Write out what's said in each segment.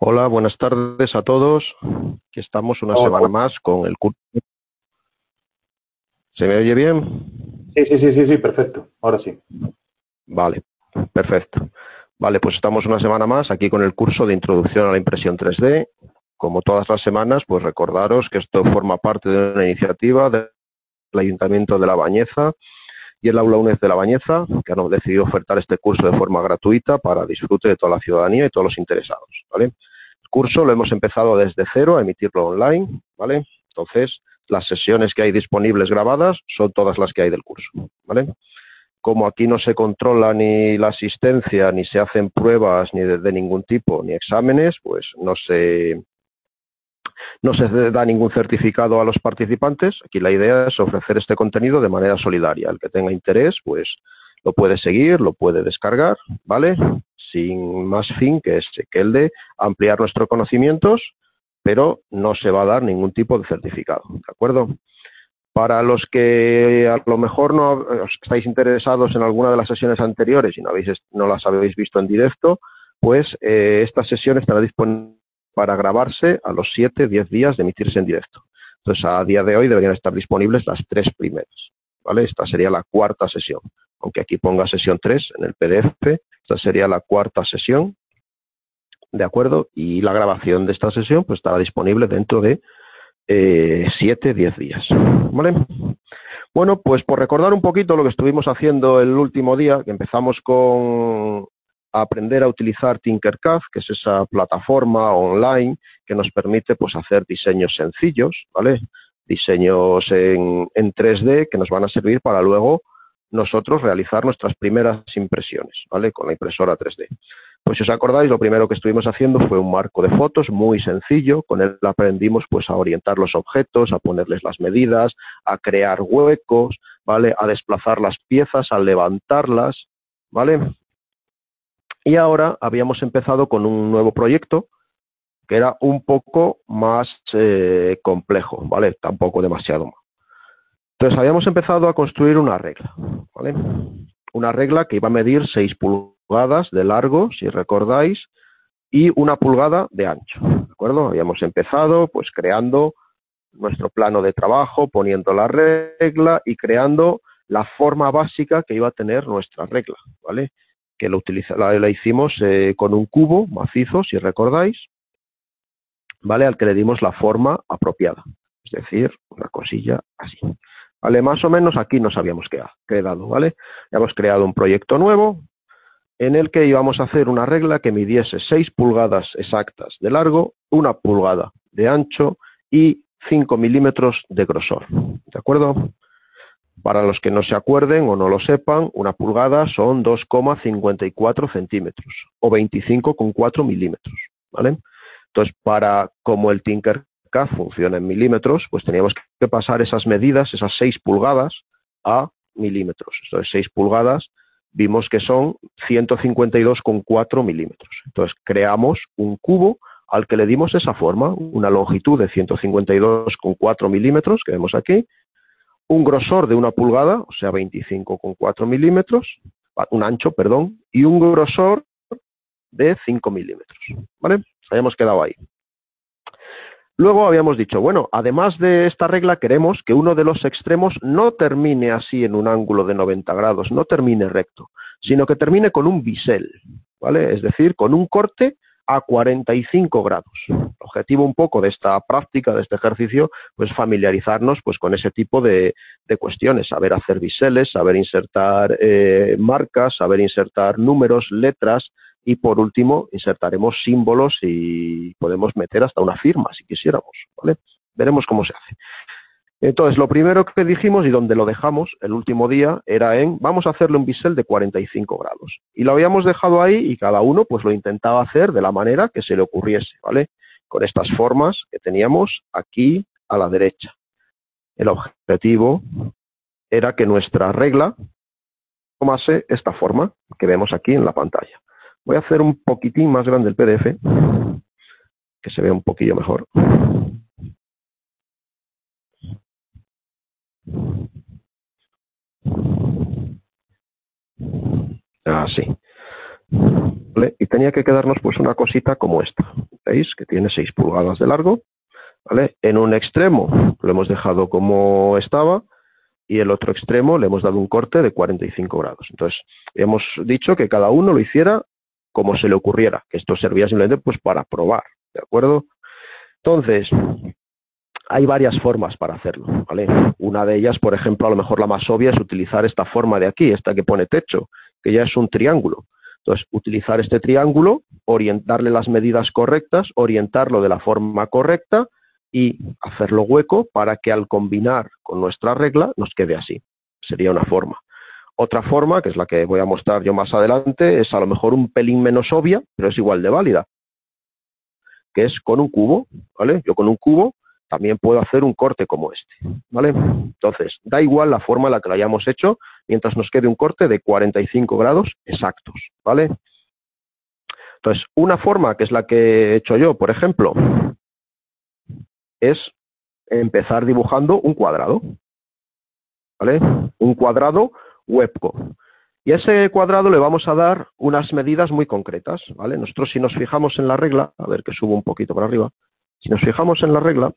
Hola, buenas tardes a todos. Aquí estamos una semana Hola. más con el curso. ¿Se me oye bien? Sí, perfecto. Ahora sí. Vale, perfecto. Vale, pues estamos una semana más aquí con el curso de Introducción a la Impresión 3D. Como todas las semanas, pues recordaros que esto forma parte de una iniciativa del Ayuntamiento de La Bañeza y el Aula UNED de La Bañeza, que han decidido ofertar este curso de forma gratuita para disfrute de toda la ciudadanía y todos los interesados, ¿vale? El curso lo hemos empezado desde cero a emitirlo online, ¿vale? Entonces, las sesiones que hay disponibles grabadas son todas las que hay del curso, ¿vale? Como aquí no se controla ni la asistencia, ni se hacen pruebas ni de ningún tipo, ni exámenes, pues no se da ningún certificado a los participantes. Aquí la idea es ofrecer este contenido de manera solidaria. El que tenga interés, pues lo puede seguir, lo puede descargar, ¿vale? Sin más fin que el de ampliar nuestros conocimientos, pero no se va a dar ningún tipo de certificado, ¿de acuerdo? Para los que a lo mejor no os estáis interesados en alguna de las sesiones anteriores y no las habéis visto en directo, pues esta sesión estará disponible para grabarse a los 7-10 días de emitirse en directo. Entonces, a día de hoy deberían estar disponibles las 3 primeras, ¿vale? Esta sería la cuarta sesión, aunque aquí ponga sesión 3 en el PDF, esta sería la cuarta sesión, ¿de acuerdo? Y la grabación de esta sesión pues estará disponible dentro de 7-10 días, ¿vale? Bueno, pues por recordar un poquito lo que estuvimos haciendo el último día, que empezamos con aprender a utilizar Tinkercad, que es esa plataforma online que nos permite pues hacer diseños sencillos, ¿vale? Diseños en 3D que nos van a servir para luego nosotros realizar nuestras primeras impresiones, ¿vale? Con la impresora 3D. Pues si os acordáis, lo primero que estuvimos haciendo fue un marco de fotos muy sencillo. Con él aprendimos pues a orientar los objetos, a ponerles las medidas, a crear huecos, ¿vale? A desplazar las piezas, a levantarlas, ¿vale? Y ahora habíamos empezado con un nuevo proyecto que era un poco más complejo, ¿vale? Tampoco demasiado más. Entonces habíamos empezado a construir una regla, ¿vale? Una regla que iba a medir 6 pulgadas de largo, si recordáis, y 1 pulgada de ancho, ¿de acuerdo? Habíamos empezado pues creando nuestro plano de trabajo, poniendo la regla y creando la forma básica que iba a tener nuestra regla, ¿vale? Que la hicimos con un cubo macizo, si recordáis, ¿vale? Al que le dimos la forma apropiada, es decir, una cosilla así. ¿Vale? Más o menos aquí nos habíamos quedado, ¿vale? Hemos creado un proyecto nuevo en el que íbamos a hacer una regla que midiese 6 pulgadas exactas de largo, 1 pulgada de ancho y 5 milímetros de grosor, ¿de acuerdo? Para los que no se acuerden o no lo sepan, 1 pulgada son 2,54 centímetros o 25,4 milímetros, ¿vale? Entonces, como el Tinkercad funciona en milímetros, pues teníamos que pasar esas medidas, esas 6 pulgadas, a milímetros. Entonces, 6 pulgadas vimos que son 152,4 milímetros. Entonces, creamos un cubo al que le dimos esa forma, una longitud de 152,4 milímetros, que vemos aquí, un grosor de 1 pulgada, o sea, 25,4 milímetros, un ancho, perdón, y un grosor de 5 milímetros, ¿vale? Habíamos quedado ahí. Luego habíamos dicho, bueno, además de esta regla queremos que uno de los extremos no termine así en un ángulo de 90 grados, no termine recto, sino que termine con un bisel, ¿vale? Es decir, con un corte a 45 grados. El objetivo un poco de esta práctica, de este ejercicio, pues familiarizarnos pues con ese tipo de cuestiones, saber hacer biseles, saber insertar marcas, saber insertar números, letras, y por último insertaremos símbolos y podemos meter hasta una firma si quisiéramos, ¿vale? Veremos cómo se hace. Entonces, lo primero que dijimos y donde lo dejamos el último día era vamos a hacerle un bisel de 45 grados. Y lo habíamos dejado ahí y cada uno pues lo intentaba hacer de la manera que se le ocurriese, ¿vale? Con estas formas que teníamos aquí a la derecha. El objetivo era que nuestra regla tomase esta forma que vemos aquí en la pantalla. Voy a hacer un poquitín más grande el PDF, que se vea un poquillo mejor. Así. ¿Vale? Y tenía que quedarnos pues una cosita como esta. ¿Veis? Que tiene 6 pulgadas de largo, ¿vale? En un extremo lo hemos dejado como estaba y el otro extremo le hemos dado un corte de 45 grados. Entonces, hemos dicho que cada uno lo hiciera como se le ocurriera, que esto servía simplemente pues para probar, ¿de acuerdo? Entonces, hay varias formas para hacerlo, ¿vale? Una de ellas, por ejemplo, a lo mejor la más obvia es utilizar esta forma de aquí, esta que pone techo, que ya es un triángulo. Entonces, utilizar este triángulo, darle las medidas correctas, orientarlo de la forma correcta y hacerlo hueco para que al combinar con nuestra regla nos quede así. Sería una forma. Otra forma, que es la que voy a mostrar yo más adelante, es a lo mejor un pelín menos obvia, pero es igual de válida, que es con un cubo, ¿vale? Yo con un cubo también puedo hacer un corte como este, ¿vale? Entonces, da igual la forma en la que lo hayamos hecho, mientras nos quede un corte de 45 grados exactos, ¿vale? Entonces, una forma, que es la que he hecho yo, por ejemplo, es empezar dibujando un cuadrado, ¿vale? Un cuadrado hueco. Y a ese cuadrado le vamos a dar unas medidas muy concretas, ¿vale? Nosotros, si nos fijamos en la regla, a ver que subo un poquito para arriba, si nos fijamos en la regla,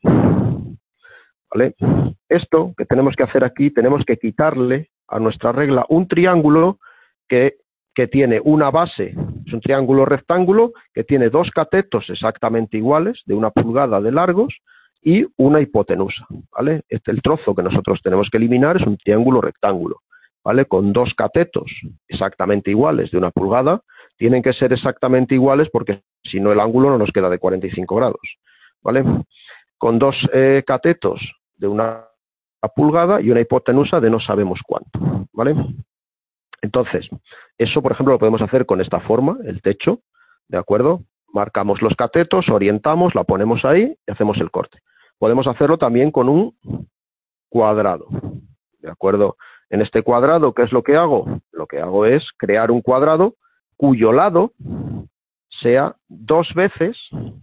¿vale? Esto que tenemos que hacer aquí, tenemos que quitarle a nuestra regla un triángulo que tiene una base, es un triángulo rectángulo que tiene 2 catetos exactamente iguales, de 1 pulgada de largos, y una hipotenusa, ¿vale? El trozo que nosotros tenemos que eliminar es un triángulo rectángulo, ¿vale? Con 2 catetos exactamente iguales de 1 pulgada, tienen que ser exactamente iguales porque si no el ángulo no nos queda de 45 grados, ¿vale? Con 2 catetos de 1 pulgada y una hipotenusa de no sabemos cuánto, ¿vale? Entonces, eso, por ejemplo, lo podemos hacer con esta forma, el techo, ¿de acuerdo? Marcamos los catetos, orientamos, la ponemos ahí y hacemos el corte. Podemos hacerlo también con un cuadrado, ¿de acuerdo? En este cuadrado, ¿qué es lo que hago? Lo que hago es crear un cuadrado cuyo lado sea 2 veces,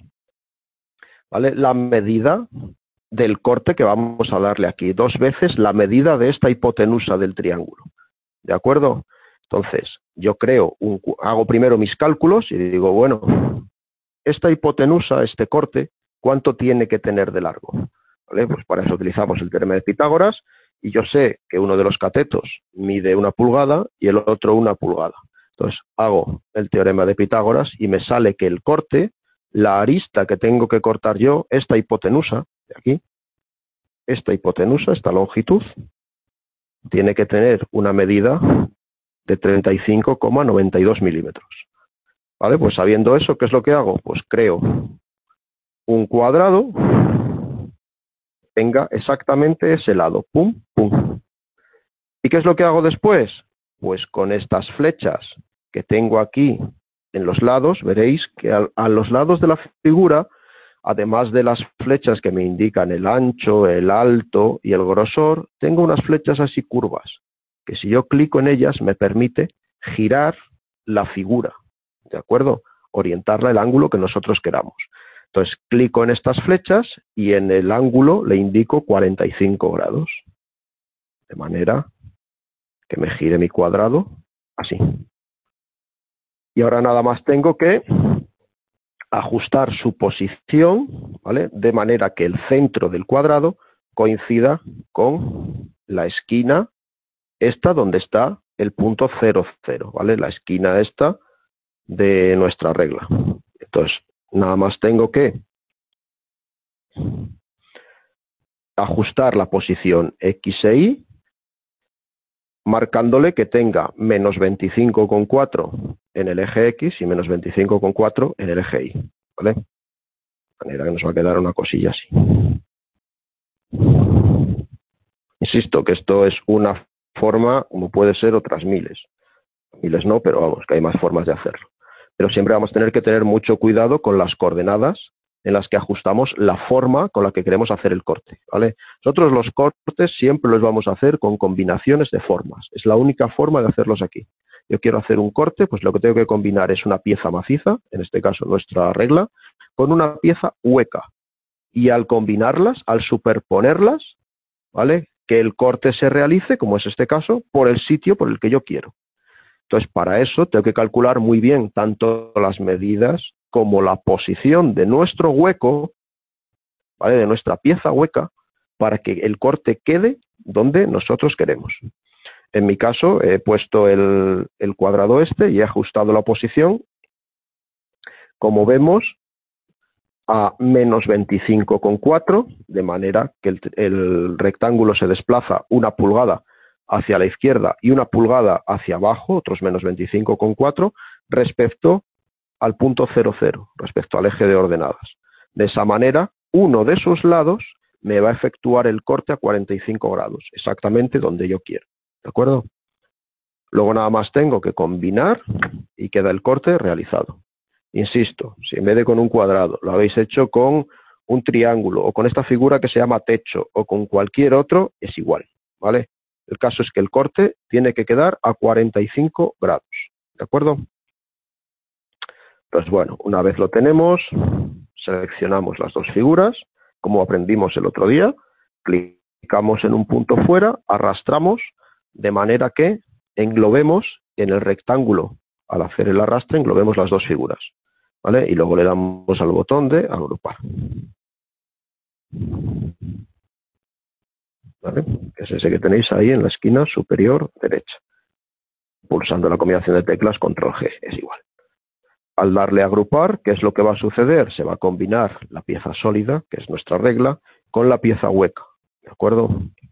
¿vale?, la medida del corte que vamos a darle aquí, 2 veces la medida de esta hipotenusa del triángulo, ¿de acuerdo? Entonces, yo hago primero mis cálculos y digo, bueno, esta hipotenusa, este corte, ¿cuánto tiene que tener de largo? ¿Vale? Pues para eso utilizamos el teorema de Pitágoras y yo sé que uno de los catetos mide 1 pulgada y el otro 1 pulgada. Entonces, hago el teorema de Pitágoras y me sale que el corte, la arista que tengo que cortar yo, esta hipotenusa, de aquí, esta hipotenusa, esta longitud, tiene que tener una medida de 35,92 milímetros. ¿Vale? Pues sabiendo eso, ¿qué es lo que hago? Pues creo un cuadrado, tenga exactamente ese lado, pum, pum. ¿Y qué es lo que hago después? Pues con estas flechas que tengo aquí en los lados, veréis que a los lados de la figura, además de las flechas que me indican el ancho, el alto y el grosor, tengo unas flechas así curvas, que si yo clico en ellas me permite girar la figura, ¿de acuerdo? Orientarla al ángulo que nosotros queramos. Entonces, clico en estas flechas y en el ángulo le indico 45 grados, de manera que me gire mi cuadrado así. Y ahora nada más tengo que ajustar su posición, ¿vale?, de manera que el centro del cuadrado coincida con la esquina esta donde está el punto 0, 0, ¿vale? La esquina esta de nuestra regla. Entonces, nada más tengo que ajustar la posición X e Y, marcándole que tenga menos 25,4 en el eje X y menos 25,4 en el eje Y, ¿vale? De manera que nos va a quedar una cosilla así. Insisto que esto es una forma, como puede ser otras miles. Miles no, pero vamos, que hay más formas de hacerlo. Pero siempre vamos a tener que tener mucho cuidado con las coordenadas en las que ajustamos la forma con la que queremos hacer el corte, ¿vale? Nosotros los cortes siempre los vamos a hacer con combinaciones de formas. Es la única forma de hacerlos aquí. Yo quiero hacer un corte, pues lo que tengo que combinar es una pieza maciza, en este caso nuestra regla, con una pieza hueca. Y al combinarlas, al superponerlas, ¿vale?, que el corte se realice, como es este caso, por el sitio por el que yo quiero. Entonces, para eso tengo que calcular muy bien tanto las medidas como la posición de nuestro hueco, ¿vale? De nuestra pieza hueca, para que el corte quede donde nosotros queremos. En mi caso, he puesto el cuadrado este y he ajustado la posición, como vemos, a menos 25,4, de manera que el rectángulo se desplaza 1 pulgada hacia la izquierda y 1 pulgada hacia abajo, otros menos 25,4, respecto al punto 00, respecto al eje de ordenadas. De esa manera, uno de sus lados me va a efectuar el corte a 45 grados, exactamente donde yo quiero. ¿De acuerdo? Luego nada más tengo que combinar y queda el corte realizado. Insisto, si en vez de con un cuadrado lo habéis hecho con un triángulo o con esta figura que se llama techo o con cualquier otro, es igual, ¿vale? El caso es que el corte tiene que quedar a 45 grados, ¿de acuerdo? Pues bueno, una vez lo tenemos, seleccionamos las dos figuras, como aprendimos el otro día, clicamos en un punto fuera, arrastramos, de manera que englobemos en el rectángulo, al hacer el arrastre, englobemos las dos figuras, ¿vale? Y luego le damos al botón de agrupar, ¿vale? Es ese que tenéis ahí en la esquina superior derecha. Pulsando la combinación de teclas Control G, es igual. Al darle a agrupar, ¿qué es lo que va a suceder? Se va a combinar la pieza sólida, que es nuestra regla, con la pieza hueca, ¿de acuerdo?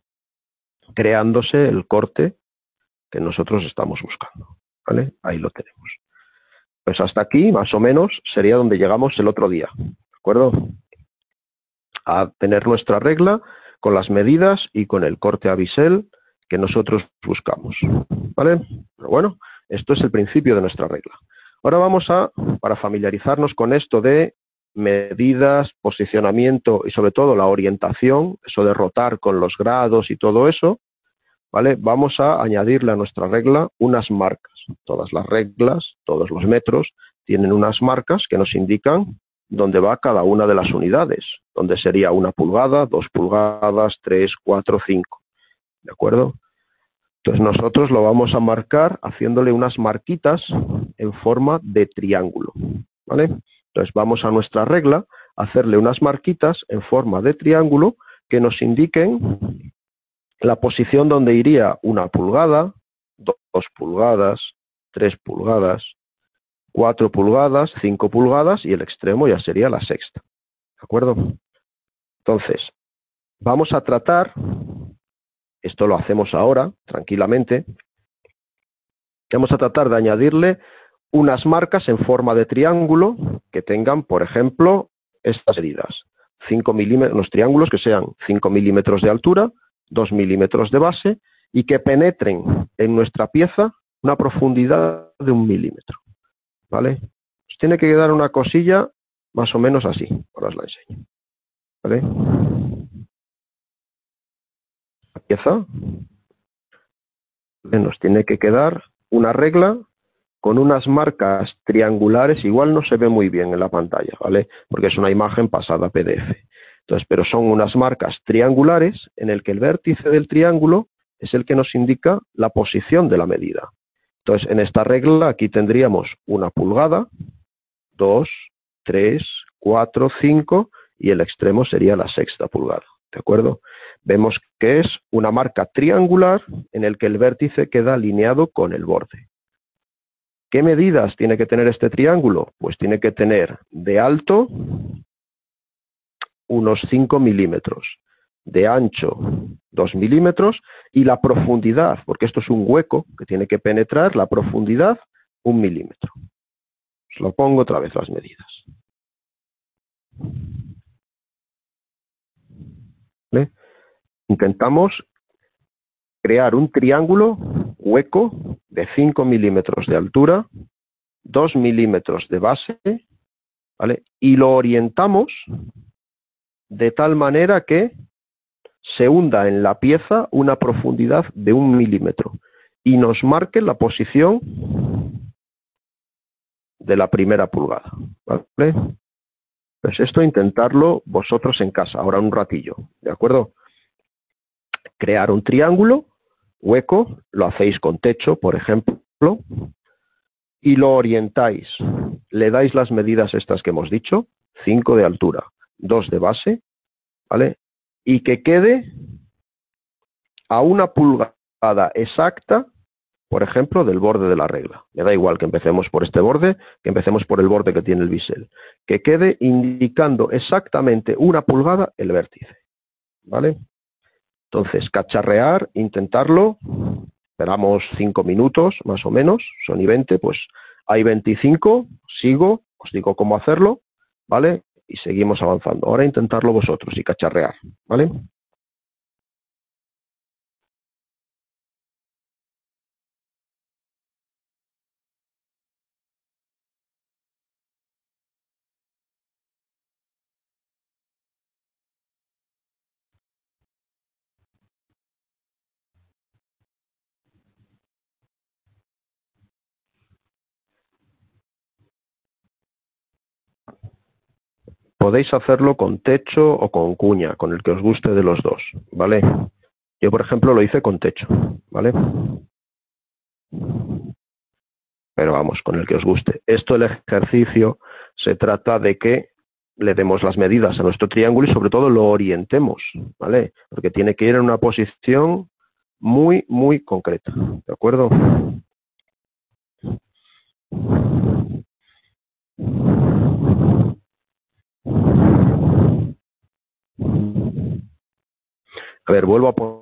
Creándose el corte que nosotros estamos buscando, ¿vale? Ahí lo tenemos. Pues hasta aquí, más o menos, sería donde llegamos el otro día, ¿de acuerdo? A tener nuestra regla con las medidas y con el corte a bisel que nosotros buscamos, ¿vale? Pero bueno, esto es el principio de nuestra regla. Ahora vamos para familiarizarnos con esto de medidas, posicionamiento y sobre todo la orientación, eso de rotar con los grados y todo eso, ¿vale? Vamos a añadirle a nuestra regla unas marcas. Todas las reglas, todos los metros, tienen unas marcas que nos indican dónde va cada una de las unidades, donde sería 1 pulgada, 2 pulgadas, 3, 4, 5, ¿de acuerdo? Entonces nosotros lo vamos a marcar haciéndole unas marquitas en forma de triángulo, ¿vale? Entonces vamos a nuestra regla a hacerle unas marquitas en forma de triángulo que nos indiquen la posición donde iría 1 pulgada, 2 pulgadas, 3 pulgadas, 4 pulgadas, 5 pulgadas y el extremo ya sería la sexta, ¿de acuerdo? Entonces, vamos a tratar, esto lo hacemos ahora, tranquilamente, vamos a tratar de añadirle unas marcas en forma de triángulo que tengan, por ejemplo, estas medidas. 5 milímetros, los triángulos que sean 5 milímetros de altura, 2 milímetros de base y que penetren en nuestra pieza una profundidad de 1 milímetro, ¿vale? Pues tiene que quedar una cosilla más o menos así, ahora os la enseño, ¿vale? La pieza nos tiene que quedar una regla con unas marcas triangulares, igual no se ve muy bien en la pantalla, ¿vale? Porque es una imagen pasada a PDF. Entonces, pero son unas marcas triangulares en el que el vértice del triángulo es el que nos indica la posición de la medida. Entonces, en esta regla aquí tendríamos 1 pulgada, 2, 3, 4, 5 y el extremo sería la sexta pulgada, ¿de acuerdo? Vemos que es una marca triangular en el que el vértice queda alineado con el borde. ¿Qué medidas tiene que tener este triángulo? Pues tiene que tener de alto unos 5 milímetros, de ancho 2 milímetros y la profundidad, porque esto es un hueco que tiene que penetrar, la profundidad 1 milímetro. Os lo pongo otra vez las medidas. ¿Vale? Intentamos crear un triángulo hueco de 5 milímetros de altura, 2 milímetros de base, ¿vale? Y lo orientamos de tal manera que se hunda en la pieza una profundidad de 1 milímetro y nos marque la posición de la primera pulgada, ¿vale? Pues esto intentarlo vosotros en casa, ahora un ratillo, ¿de acuerdo? Crear un triángulo hueco, lo hacéis con techo, por ejemplo, y lo orientáis. Le dais las medidas estas que hemos dicho, 5 de altura, 2 de base, ¿vale? Y que quede a 1 pulgada exacta, por ejemplo, del borde de la regla. Me da igual que empecemos por este borde, que empecemos por el borde que tiene el bisel. Que quede indicando exactamente 1 pulgada el vértice, ¿vale? Entonces, cacharrear, intentarlo, esperamos 5 minutos más o menos, son y 20, pues hay 25, sigo, os digo cómo hacerlo, ¿vale? Y seguimos avanzando. Ahora intentarlo vosotros y cacharrear, ¿vale? Podéis hacerlo con techo o con cuña, con el que os guste de los dos, ¿vale? Yo, por ejemplo, lo hice con techo, ¿vale? Pero vamos, con el que os guste. Esto, el ejercicio, se trata de que le demos las medidas a nuestro triángulo y sobre todo lo orientemos, ¿vale? Porque tiene que ir en una posición muy, muy concreta, ¿de acuerdo? A ver, vuelvo a poner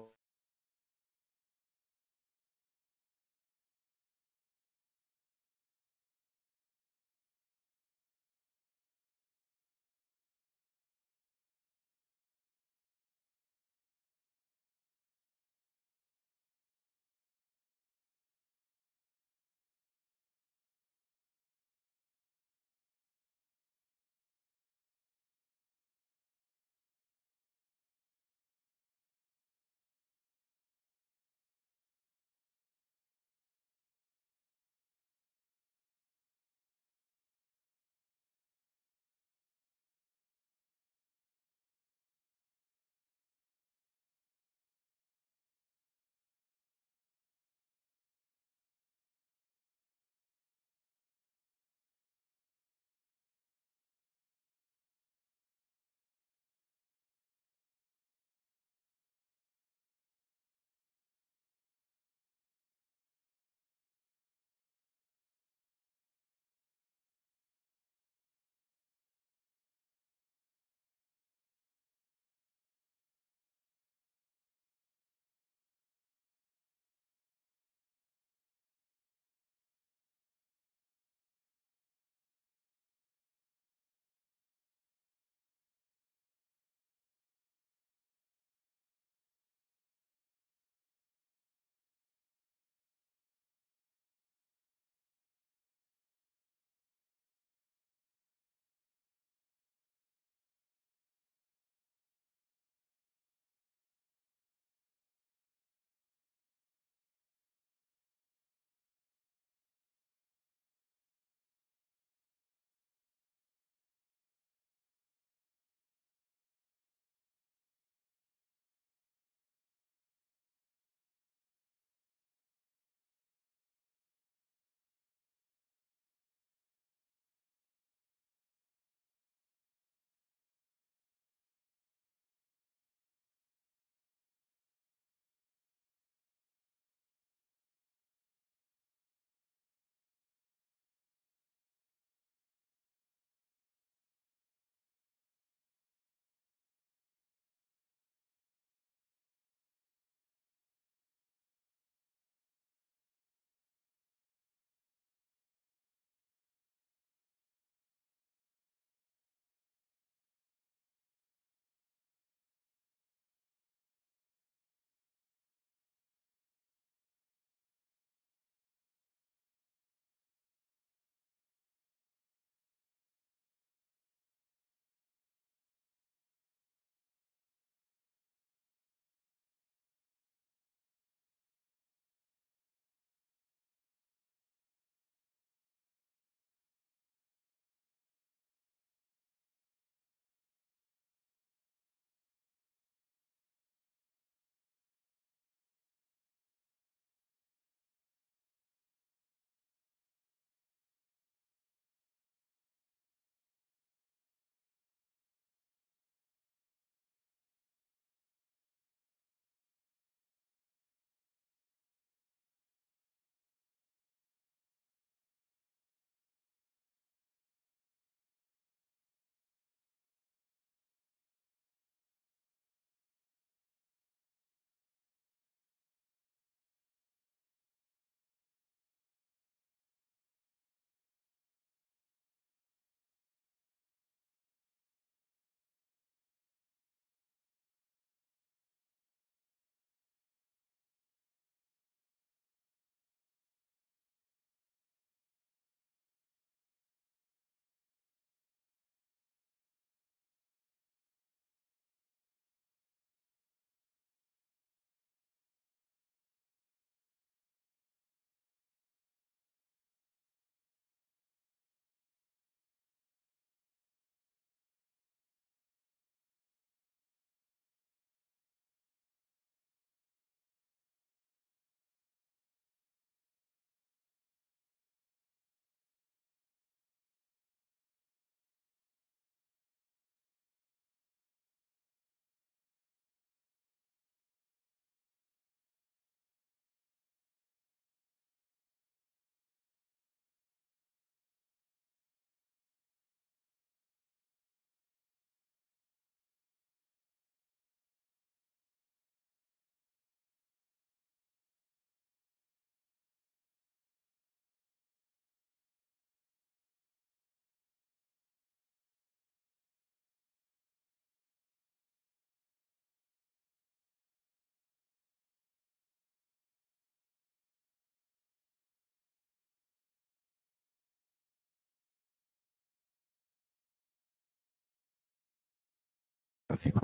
orientación.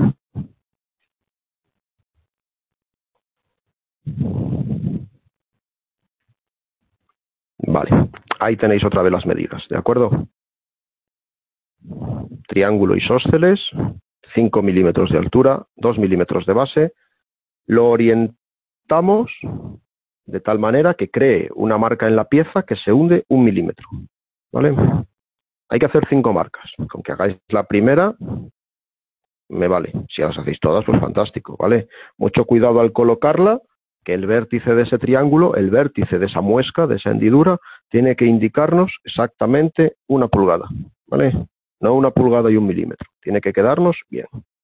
Vale, ahí tenéis otra vez las medidas, ¿de acuerdo? Triángulo isósceles, 5 milímetros de altura, 2 milímetros de base. Lo orientamos de tal manera que cree una marca en la pieza que se hunde 1 milímetro, ¿vale? Hay que hacer 5 marcas. Con que hagáis la primera, me vale. Si las hacéis todas, pues fantástico, ¿vale? Mucho cuidado al colocarla, que el vértice de ese triángulo, el vértice de esa muesca, de esa hendidura, tiene que indicarnos exactamente 1 pulgada, ¿vale? No 1 pulgada y 1 milímetro. Tiene que quedarnos bien.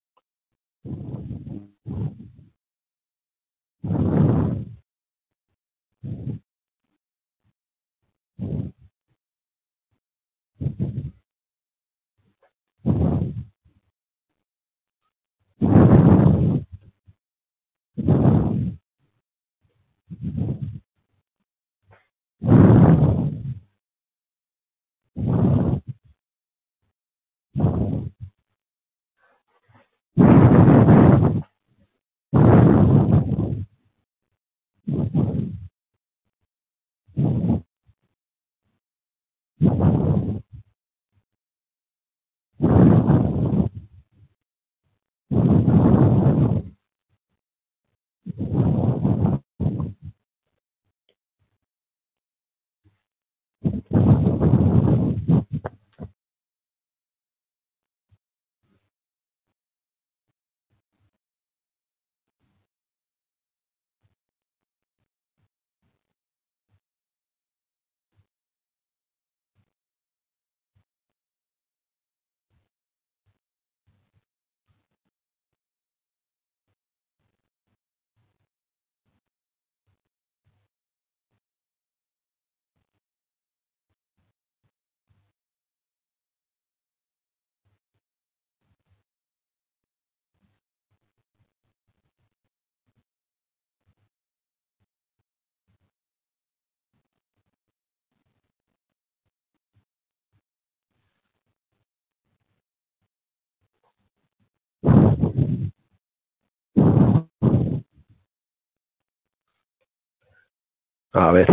A ver,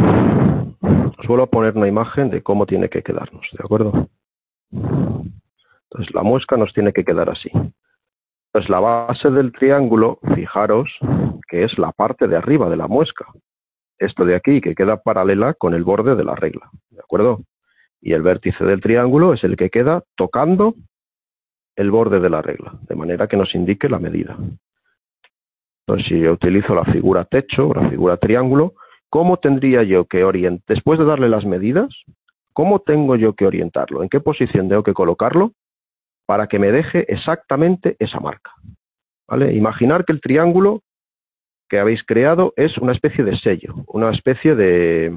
os vuelvo a poner una imagen de cómo tiene que quedarnos, ¿de acuerdo? Entonces la muesca nos tiene que quedar así. Pues la base del triángulo, fijaros, que es la parte de arriba de la muesca. Esto de aquí, que queda paralela con el borde de la regla, ¿de acuerdo? Y el vértice del triángulo es el que queda tocando el borde de la regla, de manera que nos indique la medida. Entonces, si yo utilizo la figura techo o la figura triángulo, ¿cómo tendría yo que orientar? Después de darle las medidas, ¿cómo tengo yo que orientarlo? ¿En qué posición tengo que colocarlo para que me deje exactamente esa marca? ¿Vale? Imaginar que el triángulo que habéis creado es una especie de sello, una especie de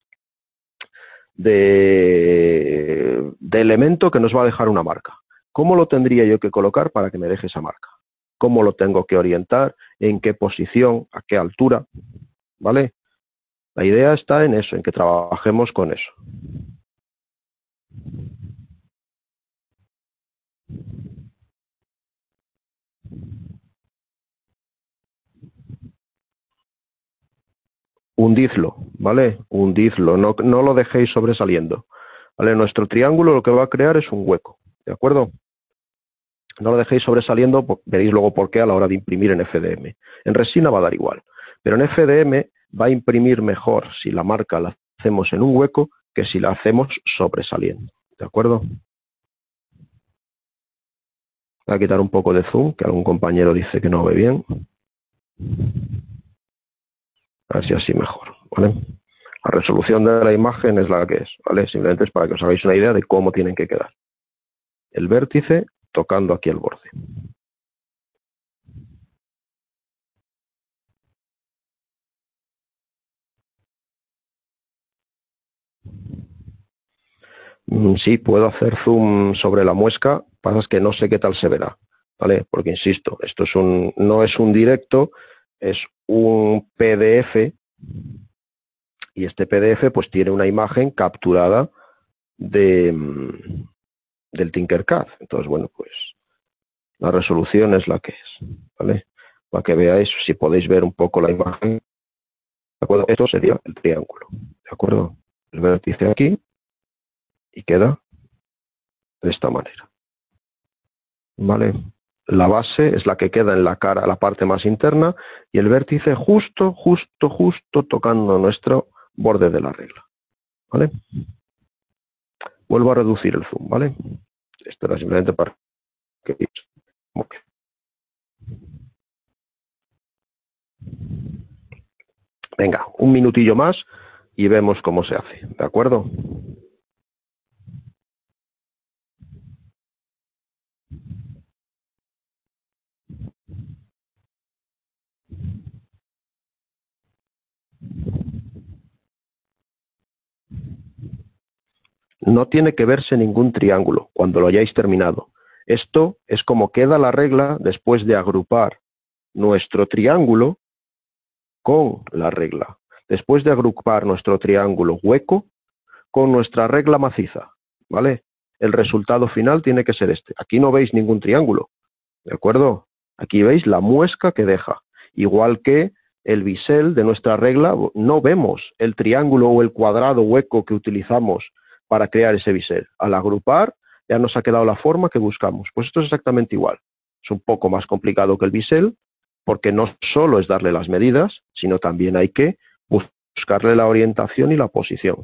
elemento que nos va a dejar una marca. ¿Cómo lo tendría yo que colocar para que me deje esa marca? ¿Cómo lo tengo que orientar? ¿En qué posición? ¿A qué altura? ¿Vale? La idea está en eso, en que trabajemos con eso. Hundidlo, ¿vale? Hundidlo, no lo dejéis sobresaliendo. ¿Vale? Nuestro triángulo lo que va a crear es un hueco, ¿de acuerdo? No lo dejéis sobresaliendo, veréis luego por qué a la hora de imprimir en FDM. En resina va a dar igual, pero en FDM va a imprimir mejor si la marca la hacemos en un hueco que si la hacemos sobresaliendo, ¿de acuerdo? Voy a quitar un poco de zoom, que algún compañero dice que no ve bien. A ver si así mejor, ¿vale? La resolución de la imagen es la que es, ¿vale? Simplemente es para que os hagáis una idea de cómo tienen que quedar. El vértice tocando aquí el borde. Sí, puedo hacer zoom sobre la muesca, pasa es que no sé qué tal se verá, ¿vale? Porque insisto, esto es no es un directo, es un PDF, y este PDF pues tiene una imagen capturada del Tinkercad. Entonces, bueno, pues La resolución es la que es, ¿vale? Para que veáis, si podéis ver un poco la imagen, ¿de acuerdo? Esto sería el triángulo, ¿de acuerdo? El vértice aquí y queda de esta manera, ¿vale? La base es la que queda en la cara, la parte más interna, y el vértice justo tocando nuestro borde de la regla, ¿vale? Vuelvo a reducir el zoom, ¿vale? Esto era simplemente para que veáis. Okay. Venga, un minutillo más y vemos cómo se hace, ¿de acuerdo? No tiene que verse ningún triángulo cuando lo hayáis terminado. Esto es como queda la regla después de agrupar nuestro triángulo con la regla. Después de agrupar nuestro triángulo hueco con nuestra regla maciza, ¿vale? El resultado final tiene que ser este. Aquí no veis ningún triángulo, ¿de acuerdo? Aquí veis la muesca que deja. Igual que el bisel de nuestra regla, no vemos el triángulo o el cuadrado hueco que utilizamos para crear ese bisel. Al agrupar ya nos ha quedado la forma que buscamos. Pues esto es exactamente igual. Es un poco más complicado que el bisel, porque no solo es darle las medidas, sino también hay que buscarle la orientación y la posición.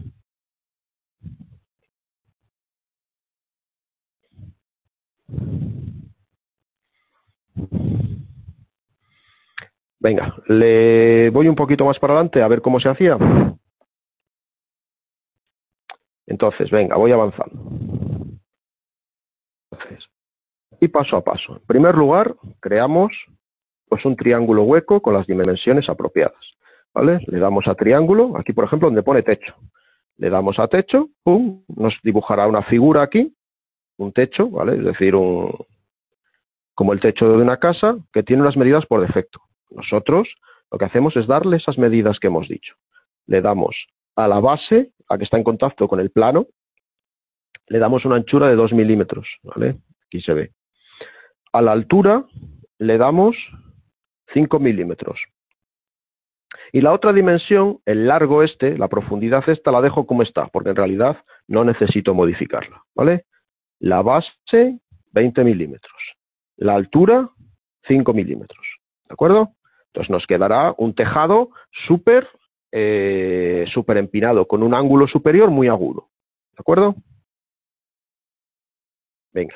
Venga, le voy un poquito más para adelante a ver cómo se hacía. Entonces, venga, voy avanzando. Entonces, y paso a paso. En primer lugar, creamos pues un triángulo hueco con las dimensiones apropiadas, ¿vale? Le damos a triángulo, aquí por ejemplo donde pone techo. Le damos a techo, pum, nos dibujará una figura aquí, un techo, ¿vale? Es decir, como el techo de una casa que tiene unas medidas por defecto. Nosotros lo que hacemos es darle esas medidas que hemos dicho. Le damos a la base, la que está en contacto con el plano, le damos una anchura de 2 milímetros, ¿vale? Aquí se ve. A la altura le damos 5 milímetros. Y la otra dimensión, el largo este, la profundidad esta, la dejo como está, porque en realidad no necesito modificarla, ¿vale? La base, 20 milímetros. La altura, 5 milímetros, ¿de acuerdo? Entonces nos quedará un tejado súper empinado, con un ángulo superior muy agudo, ¿de acuerdo? Venga.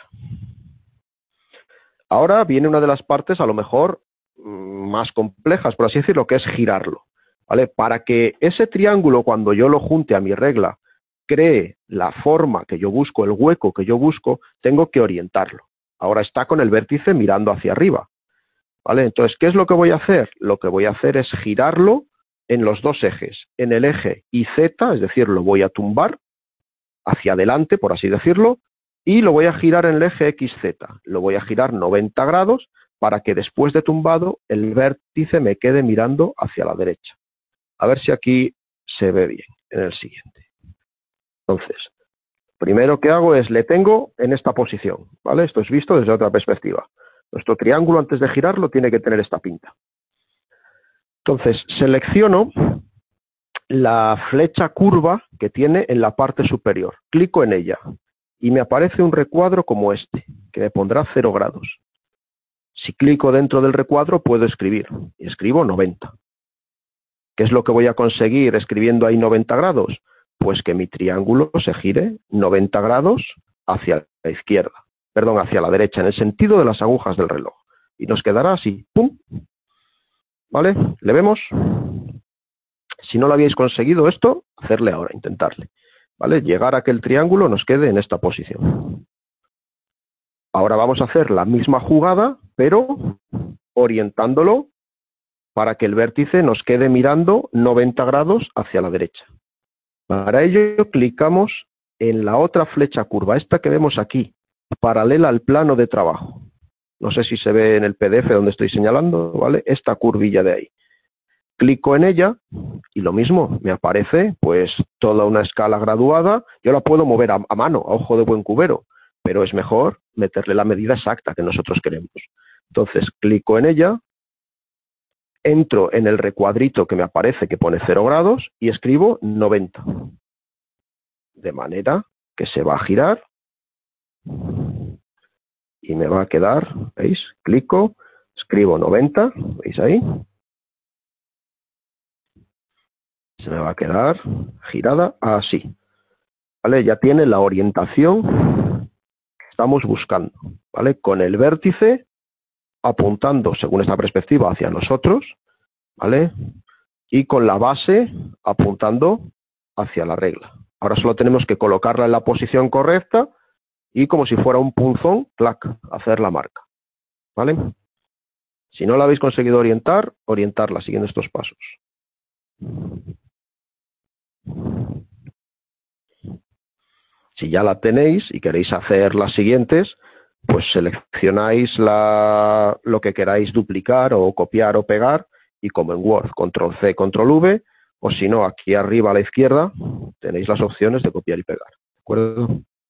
Ahora viene una de las partes a lo mejor más complejas, por así decirlo, que es girarlo, ¿vale? Para que ese triángulo, cuando yo lo junte a mi regla, cree la forma que yo busco, el hueco que yo busco, tengo que orientarlo. Ahora está con el vértice mirando hacia arriba, ¿vale? Entonces, ¿qué es lo que voy a hacer? Lo que voy a hacer es girarlo en los dos ejes, en el eje YZ, es decir, lo voy a tumbar hacia adelante, por así decirlo, y lo voy a girar en el eje XZ. Lo voy a girar 90 grados para que después de tumbado el vértice me quede mirando hacia la derecha. A ver si aquí se ve bien en el siguiente. Entonces, primero que hago es, le tengo en esta posición, ¿vale? Esto es visto desde otra perspectiva. Nuestro triángulo, antes de girarlo, tiene que tener esta pinta. Entonces, selecciono la flecha curva que tiene en la parte superior. Clico en ella y me aparece un recuadro como este, que me pondrá 0 grados. Si clico dentro del recuadro puedo escribir, y escribo 90. ¿Qué es lo que voy a conseguir escribiendo ahí 90 grados? Pues que mi triángulo se gire 90 grados hacia la izquierda, perdón, hacia la derecha, en el sentido de las agujas del reloj. Y nos quedará así, ¡pum! ¿Vale? ¿Le vemos? Si no lo habíais conseguido esto, hacerle ahora, intentarle. ¿Vale? Llegar a que el triángulo nos quede en esta posición. Ahora vamos a hacer la misma jugada, pero orientándolo para que el vértice nos quede mirando 90 grados hacia la derecha. Para ello clicamos en la otra flecha curva, esta que vemos aquí, paralela al plano de trabajo. No sé si se ve en el PDF donde estoy señalando, ¿vale? Esta curvilla de ahí. Clico en ella y lo mismo, me aparece pues toda una escala graduada. Yo la puedo mover a mano, a ojo de buen cubero, pero es mejor meterle la medida exacta que nosotros queremos. Entonces, clico en ella, entro en el recuadrito que me aparece que pone 0 grados y escribo 90. De manera que se va a girar y me va a quedar, ¿veis? Clico, escribo 90, ¿veis ahí? Se me va a quedar girada así, ¿vale? Ya tiene la orientación que estamos buscando, ¿vale? Con el vértice apuntando, según esta perspectiva, hacia nosotros, ¿vale? Y con la base apuntando hacia la regla. Ahora solo tenemos que colocarla en la posición correcta y, como si fuera un punzón, clac, hacer la marca, ¿vale? Si no la habéis conseguido orientar, orientarla siguiendo estos pasos. Si ya la tenéis y queréis hacer las siguientes, pues seleccionáis lo que queráis duplicar o copiar o pegar, y como en Word, Control C, Control V, o si no, aquí arriba a la izquierda tenéis las opciones de copiar y pegar, ¿de acuerdo?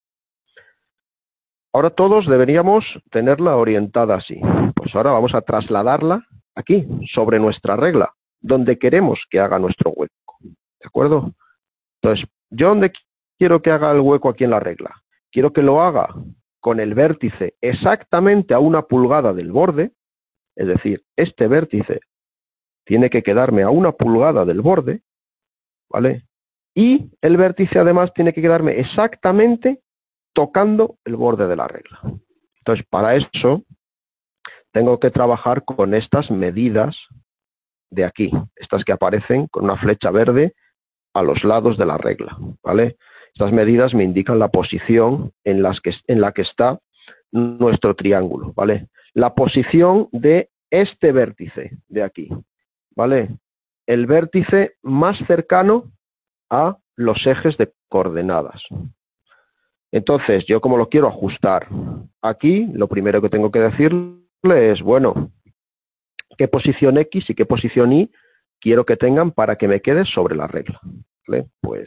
Ahora todos deberíamos tenerla orientada así. Pues ahora vamos a trasladarla aquí, sobre nuestra regla, donde queremos que haga nuestro hueco, ¿de acuerdo? Entonces, ¿yo dónde quiero que haga el hueco aquí en la regla? Quiero que lo haga con el vértice exactamente a 1 pulgada del borde, es decir, este vértice tiene que quedarme a 1 pulgada del borde, ¿vale? Y el vértice además tiene que quedarme exactamente tocando el borde de la regla. Entonces, para eso tengo que trabajar con estas medidas de aquí, estas que aparecen con una flecha verde a los lados de la regla, ¿vale? Estas medidas me indican la posición en la que está nuestro triángulo, ¿vale? La posición de este vértice de aquí, ¿vale? El vértice más cercano a los ejes de coordenadas. Entonces, yo como lo quiero ajustar aquí, lo primero que tengo que decirle es, bueno, qué posición X y qué posición Y quiero que tengan para que me quede sobre la regla, ¿vale? Pues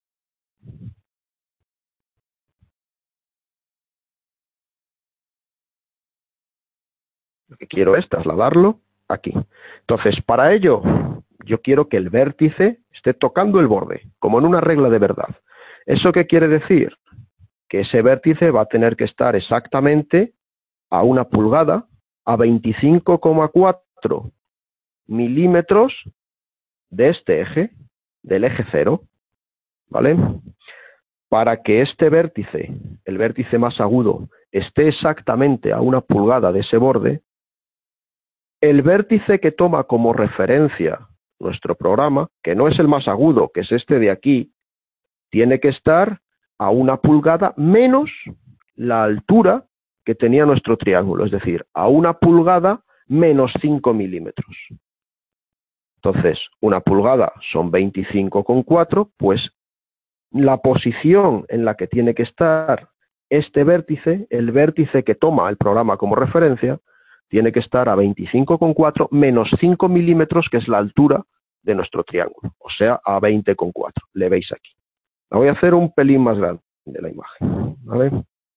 lo que quiero es trasladarlo aquí. Entonces, para ello, yo quiero que el vértice esté tocando el borde, como en una regla de verdad. ¿Eso qué quiere decir? Que ese vértice va a tener que estar exactamente a 1 pulgada, a 25,4 milímetros de este eje, del eje 0, ¿vale? Para que este vértice, el vértice más agudo, esté exactamente a 1 pulgada de ese borde, el vértice que toma como referencia nuestro programa, que no es el más agudo, que es este de aquí, tiene que estar a 1 pulgada menos la altura que tenía nuestro triángulo, es decir, a 1 pulgada menos 5 milímetros. Entonces, 1 pulgada son 25,4, pues la posición en la que tiene que estar este vértice, el vértice que toma el programa como referencia, tiene que estar a 25,4 menos 5 milímetros, que es la altura de nuestro triángulo, o sea, a 20,4. Le veis aquí. La voy a hacer un pelín más grande de la imagen, ¿vale?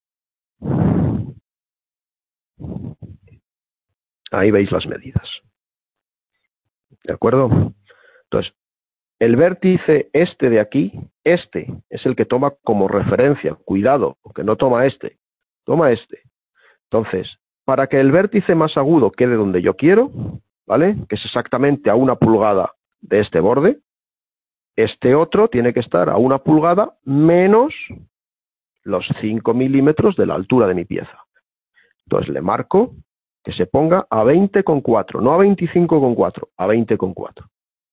Ahí veis las medidas. ¿De acuerdo? Entonces, el vértice este de aquí, este es el que toma como referencia. Cuidado, porque no toma este, toma este. Entonces, para que el vértice más agudo quede donde yo quiero, ¿vale? Que es exactamente a 1 pulgada de este borde, este otro tiene que estar a 1 pulgada menos los 5 milímetros de la altura de mi pieza. Entonces le marco que se ponga a 20,4, no a 25,4, a 20,4.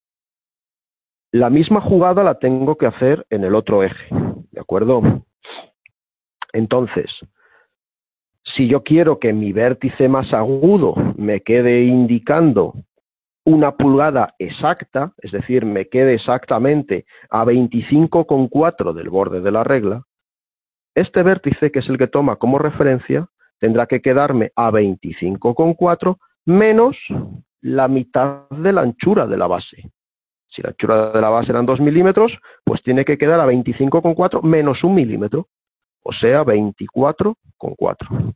La misma jugada la tengo que hacer en el otro eje, ¿de acuerdo? Entonces, si yo quiero que mi vértice más agudo me quede indicando 1 pulgada exacta, es decir, me quede exactamente a 25,4 del borde de la regla, este vértice, que es el que toma como referencia, tendrá que quedarme a 25,4 menos la mitad de la anchura de la base. Si la anchura de la base eran 2 milímetros, pues tiene que quedar a 25,4 menos 1 milímetro. o sea, 24,4.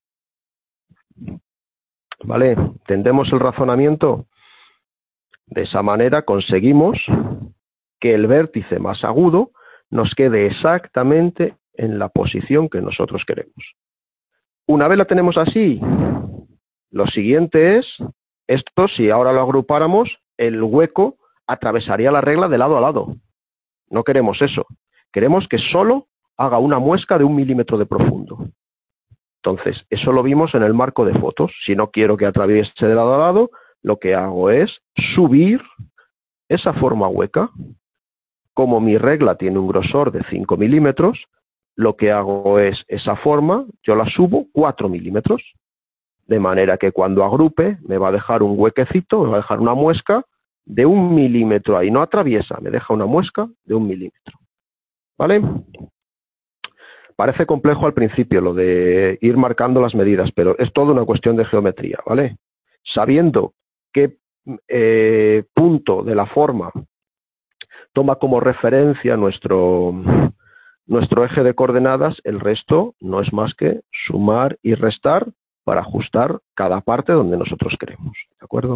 ¿Vale? ¿Entendemos el razonamiento? De esa manera conseguimos que el vértice más agudo nos quede exactamente en la posición que nosotros queremos. Una vez la tenemos así, lo siguiente es, esto si ahora lo agrupáramos, el hueco atravesaría la regla de lado a lado. No queremos eso. Queremos que solo haga una muesca de 1 milímetro de profundo. Entonces, eso lo vimos en el marco de fotos. Si no quiero que atraviese de lado a lado, lo que hago es subir esa forma hueca. Como mi regla tiene un grosor de 5 milímetros, lo que hago es esa forma, yo la subo 4 milímetros, de manera que cuando agrupe me va a dejar un huequecito, me va a dejar una muesca de 1 milímetro ahí, no atraviesa, me deja una muesca de 1 milímetro. ¿Vale? Parece complejo al principio lo de ir marcando las medidas, pero es toda una cuestión de geometría, ¿vale? Sabiendo qué punto de la forma toma como referencia nuestro eje de coordenadas, el resto no es más que sumar y restar para ajustar cada parte donde nosotros queremos, ¿de acuerdo?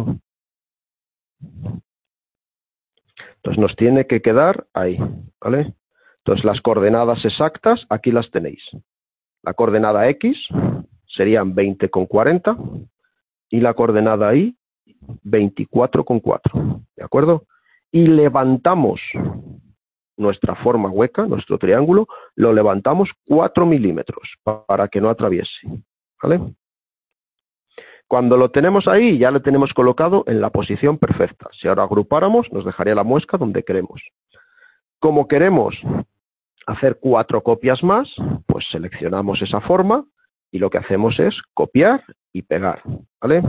Entonces nos tiene que quedar ahí, ¿vale? Entonces las coordenadas exactas aquí las tenéis. La coordenada X serían 20,40 y la coordenada Y 24,4, ¿de acuerdo? Y levantamos nuestra forma hueca, nuestro triángulo, lo levantamos 4 milímetros para que no atraviese, ¿vale? Cuando lo tenemos ahí, ya lo tenemos colocado en la posición perfecta. Si ahora agrupáramos, nos dejaría la muesca donde queremos. Como queremos hacer 4 copias más, pues seleccionamos esa forma y lo que hacemos es copiar y pegar, ¿vale?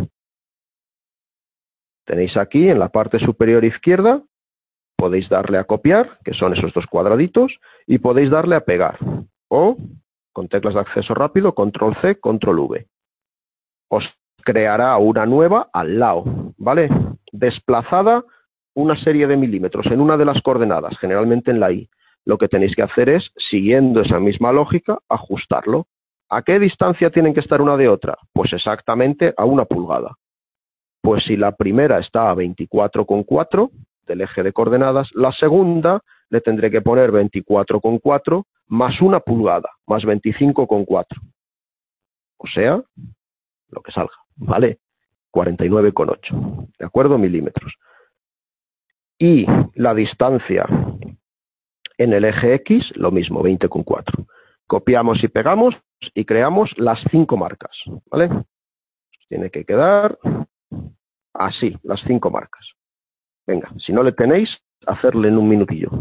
Tenéis aquí en la parte superior izquierda, podéis darle a copiar, que son esos 2 cuadraditos, y podéis darle a pegar, o con teclas de acceso rápido, control C, control V. Os creará una nueva al lado, ¿vale? Desplazada una serie de milímetros en una de las coordenadas, generalmente en la Y. Lo que tenéis que hacer es, siguiendo esa misma lógica, ajustarlo. ¿A qué distancia tienen que estar una de otra? Pues exactamente a 1 pulgada. Pues si la primera está a 24,4 del eje de coordenadas, la segunda le tendré que poner 24,4 más 1 pulgada, más 25,4. O sea, lo que salga, ¿vale? 49,8, ¿de acuerdo? Milímetros. Y la distancia en el eje X, lo mismo, 20,4. Copiamos y pegamos y creamos las 5 marcas, ¿vale? Tiene que quedar así, las 5 marcas. Venga, si no le tenéis, hacerle en un minutillo.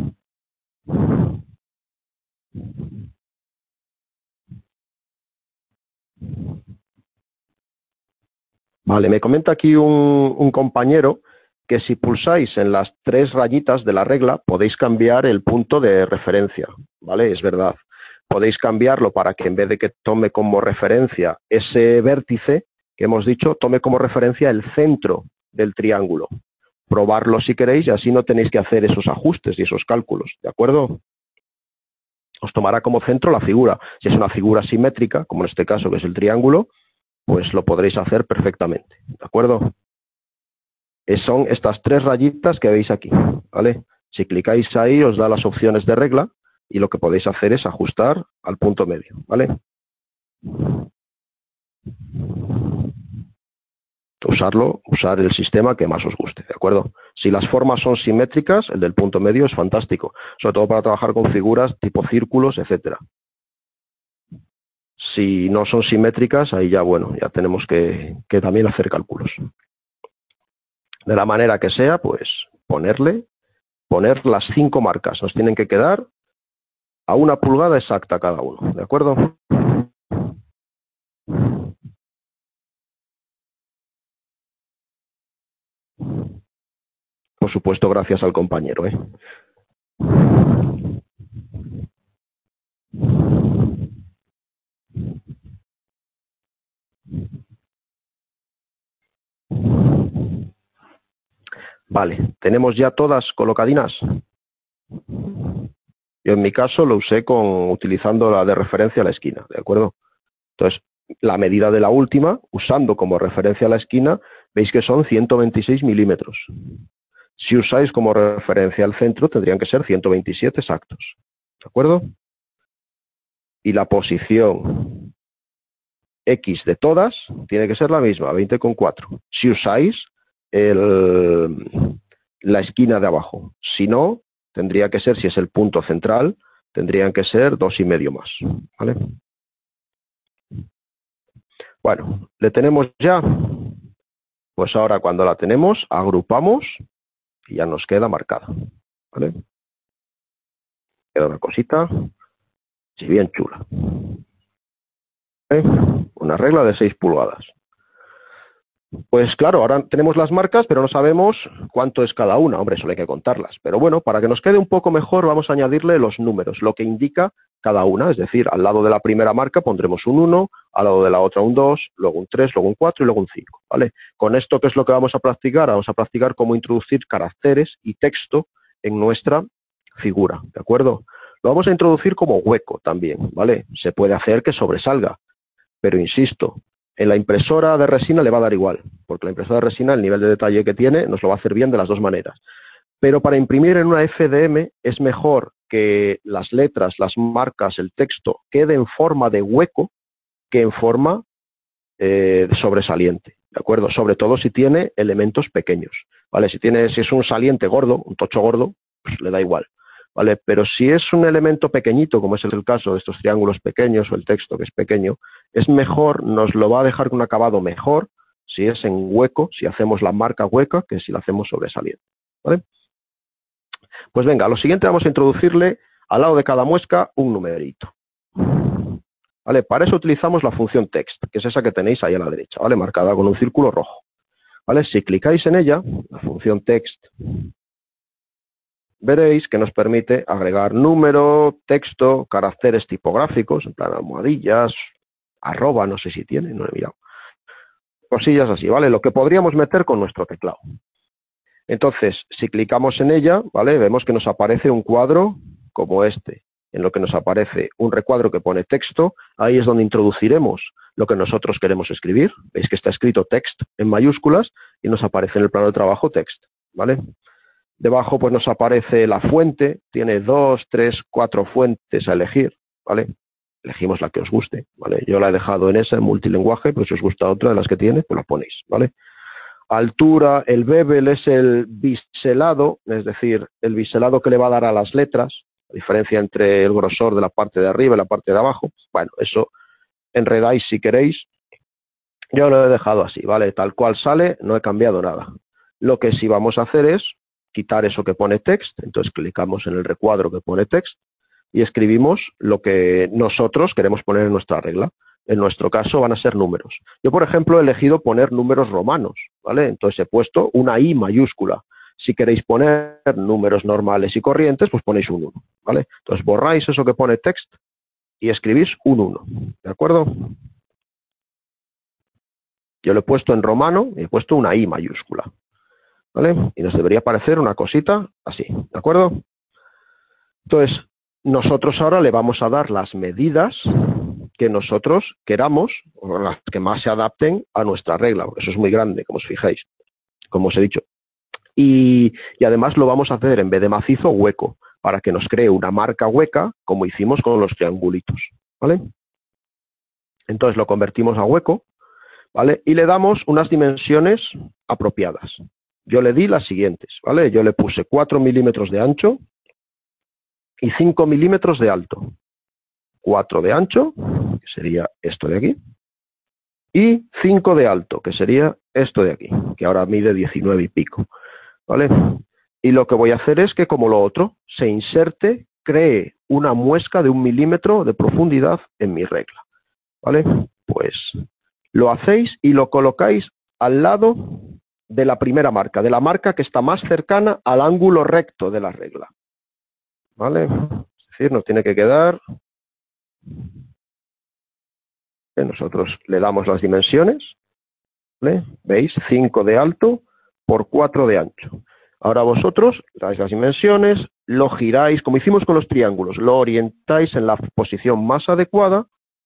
Vale, me comenta aquí un compañero que si pulsáis en las 3 rayitas de la regla podéis cambiar el punto de referencia, ¿vale? Es verdad. Podéis cambiarlo para que en vez de que tome como referencia ese vértice que hemos dicho, tome como referencia el centro del triángulo. Probarlo si queréis y así no tenéis que hacer esos ajustes y esos cálculos, ¿de acuerdo? Os tomará como centro la figura. Si es una figura simétrica, como en este caso que es el triángulo, pues lo podréis hacer perfectamente, ¿de acuerdo? Son estas 3 rayitas que veis aquí, ¿vale? Si clicáis ahí os da las opciones de regla y lo que podéis hacer es ajustar al punto medio, ¿vale? Usar el sistema que más os guste, ¿de acuerdo? Si las formas son simétricas, el del punto medio es fantástico, sobre todo para trabajar con figuras tipo círculos, etcétera. Si no son simétricas, ahí ya, bueno, ya tenemos que también hacer cálculos. De la manera que sea, pues poner las 5 marcas. Nos tienen que quedar a 1 pulgada exacta cada uno, ¿de acuerdo? Por supuesto, gracias al compañero, ¿eh? Vale, tenemos ya todas colocadinas. Yo en mi caso lo usé utilizando la de referencia a la esquina, ¿de acuerdo? Entonces, la medida de la última, usando como referencia a la esquina, veis que son 126 milímetros. Si usáis como referencia al centro, tendrían que ser 127 exactos, ¿de acuerdo? Y la posición X de todas tiene que ser la misma, 20,4. Si usáis la esquina de abajo. Si no, tendría que ser, si es el punto central, tendrían que ser 2,5 más, ¿vale? Bueno, ¿le tenemos ya? Pues ahora cuando la tenemos, agrupamos y ya nos queda marcada, ¿vale? Queda una cosita, si bien chula. Una regla de 6 pulgadas. Pues claro, ahora tenemos las marcas, pero no sabemos cuánto es cada una. Hombre, solo hay que contarlas. Pero bueno, para que nos quede un poco mejor, vamos a añadirle los números, lo que indica cada una. Es decir, al lado de la primera marca pondremos un 1, al lado de la otra un 2, luego un 3, luego un 4 y luego un 5. ¿Vale? Con esto, ¿qué es lo que vamos a practicar? Vamos a practicar cómo introducir caracteres y texto en nuestra figura, ¿de acuerdo? Lo vamos a introducir como hueco también, ¿vale? Se puede hacer que sobresalga, pero insisto, en la impresora de resina le va a dar igual, porque la impresora de resina, el nivel de detalle que tiene, nos lo va a hacer bien de las dos maneras. Pero para imprimir en una FDM es mejor que las letras, las marcas, el texto quede en forma de hueco que en forma sobresaliente, ¿de acuerdo? Sobre todo si tiene elementos pequeños, ¿vale? Si es un saliente gordo, un tocho gordo, pues le da igual, ¿vale? Pero si es un elemento pequeñito, como es el caso de estos triángulos pequeños o el texto que es pequeño, es mejor, nos lo va a dejar con un acabado mejor si es en hueco, si hacemos la marca hueca, que si la hacemos sobresaliente, ¿vale? Pues venga, lo siguiente, vamos a introducirle al lado de cada muesca un numerito. ¿Vale? Para eso utilizamos la función text, que es esa que tenéis ahí a la derecha, ¿vale? Marcada con un círculo rojo, ¿vale? Si clicáis en ella, la función text, veréis que nos permite agregar número, texto, caracteres tipográficos, en plan almohadillas, arroba, no sé si tiene, no he mirado. Cosillas así, ¿vale? Lo que podríamos meter con nuestro teclado. Entonces, si clicamos en ella, ¿vale? Vemos que nos aparece un cuadro como este, en lo que nos aparece un recuadro que pone texto. Ahí es donde introduciremos lo que nosotros queremos escribir. Veis que está escrito text en mayúsculas y nos aparece en el plano de trabajo text, ¿vale? Debajo pues nos aparece la fuente, tiene 2, 3, 4 fuentes a elegir, ¿vale? Elegimos la que os guste, ¿vale? Yo la he dejado en esa, en multilenguaje, pero si os gusta otra de las que tiene, pues la ponéis, ¿vale? Altura, el bevel es el biselado, es decir, el biselado que le va a dar a las letras, la diferencia entre el grosor de la parte de arriba y la parte de abajo. Bueno, eso enredáis si queréis. Yo lo he dejado así, ¿vale? Tal cual sale, no he cambiado nada. Lo que sí vamos a hacer es quitar eso que pone text, entonces clicamos en el recuadro que pone text y escribimos lo que nosotros queremos poner en nuestra regla. En nuestro caso van a ser números. Yo, por ejemplo, he elegido poner números romanos, ¿vale? Entonces he puesto una I mayúscula. Si queréis poner números normales y corrientes, pues ponéis un 1, ¿vale? Entonces borráis eso que pone text y escribís un 1, ¿de acuerdo? Yo lo he puesto en romano y he puesto una I mayúscula, ¿vale? Y nos debería aparecer una cosita así, ¿de acuerdo? Entonces, nosotros ahora le vamos a dar las medidas que nosotros queramos, o las que más se adapten a nuestra regla, porque eso es muy grande, como os fijáis, como os he dicho. Y además lo vamos a hacer en vez de macizo, hueco, para que nos cree una marca hueca, como hicimos con los triangulitos, ¿vale? Entonces lo convertimos a hueco, ¿vale? Y le damos unas dimensiones apropiadas. Yo le di las siguientes, ¿vale? Yo le puse 4 milímetros de ancho y 5 milímetros de alto. 4 de ancho, que sería esto de aquí, y 5 de alto, que sería esto de aquí, que ahora mide 19 y pico, ¿vale? Y lo que voy a hacer es que, como lo otro, se inserte, cree una muesca de 1 milímetro de profundidad en mi regla, ¿vale? Pues lo hacéis y lo colocáis al lado de la primera marca, de la marca que está más cercana al ángulo recto de la regla, ¿vale? Es decir, nos tiene que quedar... Nosotros le damos las dimensiones, ¿vale? ¿Veis? 5 de alto por 4 de ancho. Ahora vosotros dais las dimensiones, lo giráis, como hicimos con los triángulos, lo orientáis en la posición más adecuada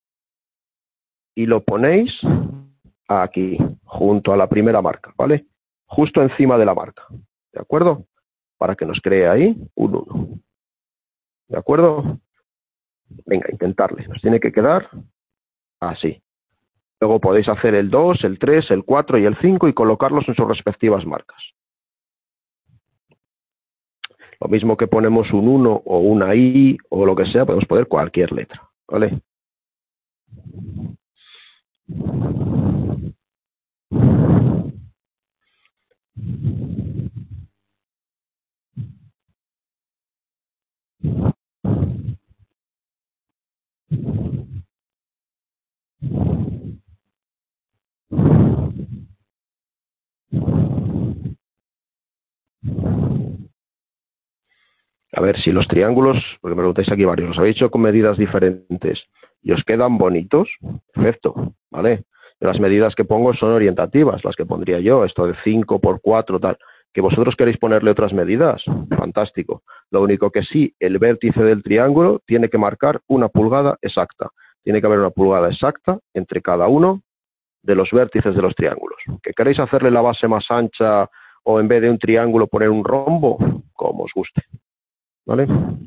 y lo ponéis aquí, junto a la primera marca, ¿vale? Justo encima de la marca, ¿de acuerdo? Para que nos cree ahí un 1. ¿De acuerdo? Venga, intentarle. Nos tiene que quedar así. Luego podéis hacer el 2, el 3, el 4 y el 5 y colocarlos en sus respectivas marcas. Lo mismo que ponemos un 1 o una I o lo que sea, podemos poner cualquier letra, ¿vale? A ver, si los triángulos, porque me preguntáis aquí varios, los habéis hecho con medidas diferentes y os quedan bonitos, perfecto, ¿vale? Las medidas que pongo son orientativas, las que pondría yo, esto de 5 por 4, tal. ¿Que vosotros queréis ponerle otras medidas? Fantástico. Lo único que sí, el vértice del triángulo tiene que marcar una pulgada exacta. Tiene que haber una pulgada exacta entre cada uno de los vértices de los triángulos. ¿Que queréis hacerle la base más ancha o en vez de un triángulo poner un rombo? Como os guste. ¿Vale?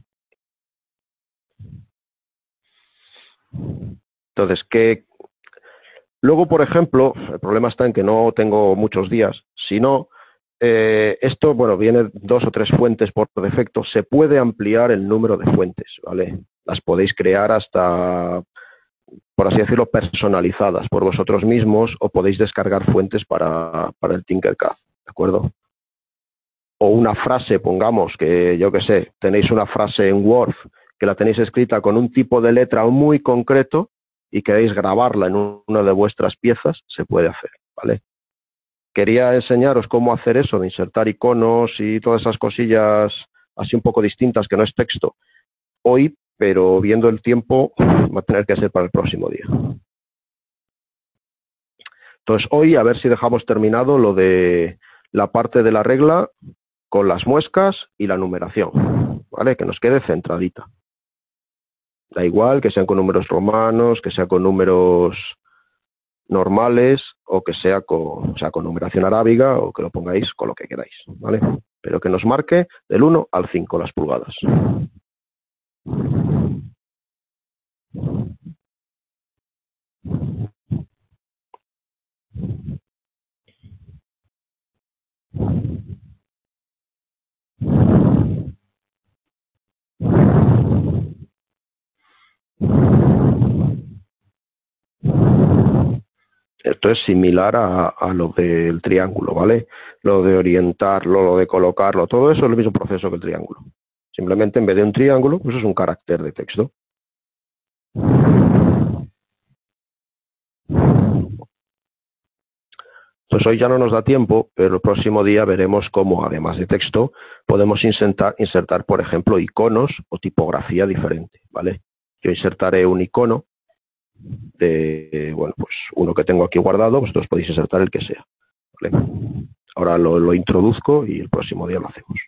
Entonces, que luego, por ejemplo, el problema está en que no tengo muchos días, si no, esto, bueno, viene 2 o 3 fuentes por defecto, se puede ampliar el número de fuentes, ¿vale? Las podéis crear hasta, por así decirlo, personalizadas por vosotros mismos o podéis descargar fuentes para el Tinkercad, ¿de acuerdo? O una frase, pongamos, que yo que sé, tenéis una frase en Word que la tenéis escrita con un tipo de letra muy concreto y queréis grabarla en una de vuestras piezas, se puede hacer, ¿vale? Quería enseñaros cómo hacer eso, de insertar iconos y todas esas cosillas así un poco distintas que no es texto hoy, pero viendo el tiempo va a tener que ser para el próximo día. Entonces hoy a ver si dejamos terminado lo de la parte de la regla con las muescas y la numeración, ¿vale? Que nos quede centradita. Da igual que sean con números romanos, que sea con números normales o que sea con numeración arábiga o que lo pongáis con lo que queráis, ¿vale? Pero que nos marque del 1 al 5 las pulgadas. Esto es similar a lo del triángulo, ¿vale? Lo de orientarlo, lo de colocarlo, todo eso es el mismo proceso que el triángulo. Simplemente en vez de un triángulo, pues es un carácter de texto. Pues hoy ya no nos da tiempo, pero el próximo día veremos cómo, además de texto, podemos insertar, por ejemplo, iconos o tipografía diferente, ¿vale? Yo insertaré un icono de, bueno, pues uno que tengo aquí guardado, vosotros podéis insertar el que sea, ¿vale? Ahora lo introduzco y el próximo día lo hacemos.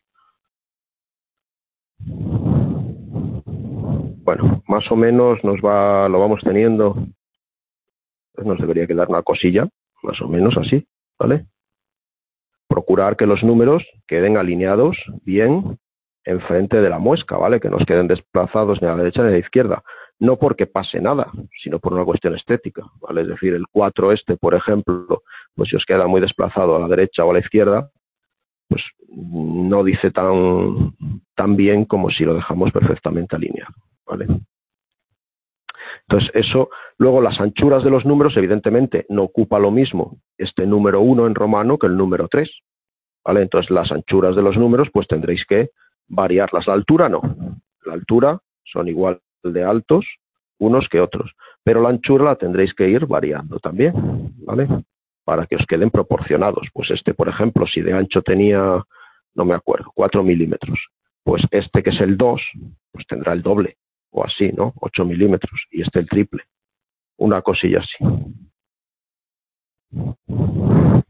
Bueno, más o menos lo vamos teniendo, pues nos debería quedar una cosilla, más o menos así, ¿vale? Procurar que los números queden alineados bien enfrente de la muesca, ¿vale? Que no queden desplazados ni a la derecha ni a la izquierda. No porque pase nada, sino por una cuestión estética, ¿vale? Es decir, el 4 por ejemplo, pues si os queda muy desplazado a la derecha o a la izquierda, pues no dice tan bien como si lo dejamos perfectamente alineado, ¿vale? Entonces, eso, luego las anchuras de los números, evidentemente, no ocupa lo mismo este número 1 en romano que el número 3, ¿vale? Entonces, las anchuras de los números, pues tendréis que variarlas. La altura no. La altura son igual de altos unos que otros, pero la anchura la tendréis que ir variando también, ¿vale? Para que os queden proporcionados. Pues por ejemplo, si de ancho tenía, no me acuerdo, 4 milímetros, pues que es el 2, pues tendrá el doble, o así, ¿no? 8 milímetros, y el triple. Una cosilla así.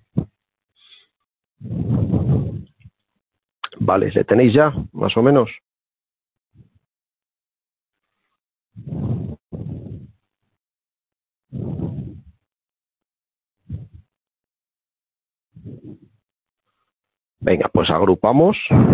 Vale, ¿le tenéis ya, más o menos? Venga, pues agrupamos.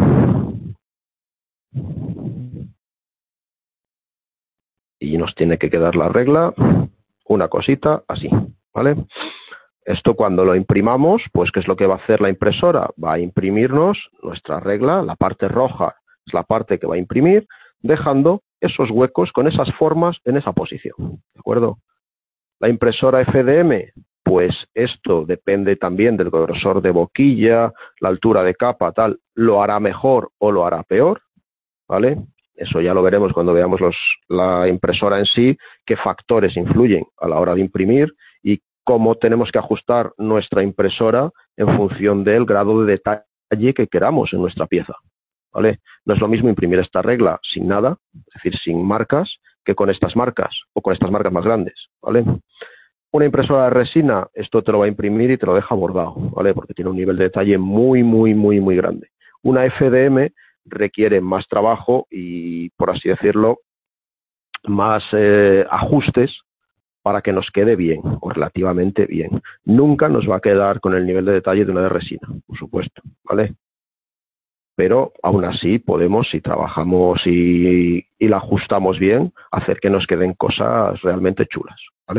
Y nos tiene que quedar la regla, una cosita así, ¿vale? Esto cuando lo imprimamos, pues ¿qué es lo que va a hacer la impresora? Va a imprimirnos nuestra regla, la parte roja es la parte que va a imprimir, dejando esos huecos con esas formas en esa posición, ¿de acuerdo? La impresora FDM, pues esto depende también del grosor de boquilla, la altura de capa, tal, lo hará mejor o lo hará peor, ¿vale? Eso ya lo veremos cuando veamos la impresora en sí, qué factores influyen a la hora de imprimir y cómo tenemos que ajustar nuestra impresora en función del grado de detalle que queramos en nuestra pieza, ¿vale? No es lo mismo imprimir esta regla sin nada, es decir, sin marcas, que con estas marcas o con estas marcas más grandes, ¿vale? Una impresora de resina, esto te lo va a imprimir y te lo deja bordado, ¿vale? Porque tiene un nivel de detalle muy, muy, muy, muy grande. Una FDM requiere más trabajo y, por así decirlo, más ajustes para que nos quede bien o relativamente bien. Nunca nos va a quedar con el nivel de detalle de una de resina, por supuesto, ¿vale? Pero aún así podemos, si trabajamos y la ajustamos bien, hacer que nos queden cosas realmente chulas, ¿vale?